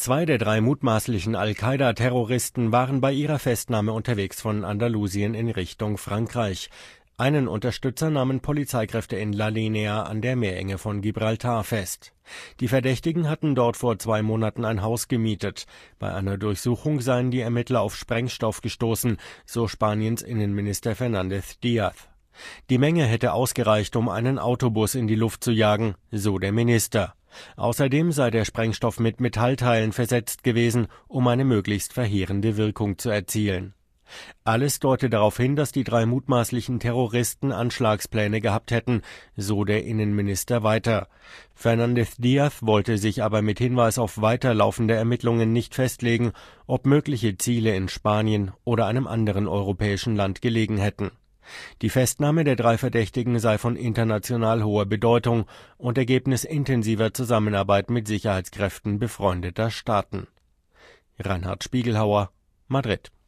Zwei der drei mutmaßlichen Al-Qaida-Terroristen waren bei ihrer Festnahme unterwegs von Andalusien in Richtung Frankreich. Einen Unterstützer nahmen Polizeikräfte in La Linea an der Meerenge von Gibraltar fest. Die Verdächtigen hatten dort vor 2 Monaten ein Haus gemietet. Bei einer Durchsuchung seien die Ermittler auf Sprengstoff gestoßen, so Spaniens Innenminister Fernández Díaz. Die Menge hätte ausgereicht, um einen Autobus in die Luft zu jagen, so der Minister. Außerdem sei der Sprengstoff mit Metallteilen versetzt gewesen, um eine möglichst verheerende Wirkung zu erzielen. Alles deute darauf hin, dass die 3 mutmaßlichen Terroristen Anschlagspläne gehabt hätten, so der Innenminister weiter. Fernández Díaz wollte sich aber mit Hinweis auf weiterlaufende Ermittlungen nicht festlegen, ob mögliche Ziele in Spanien oder einem anderen europäischen Land gelegen hätten. Die Festnahme der 3 Verdächtigen sei von international hoher Bedeutung und Ergebnis intensiver Zusammenarbeit mit Sicherheitskräften befreundeter Staaten. Reinhard Spiegelhauer, Madrid.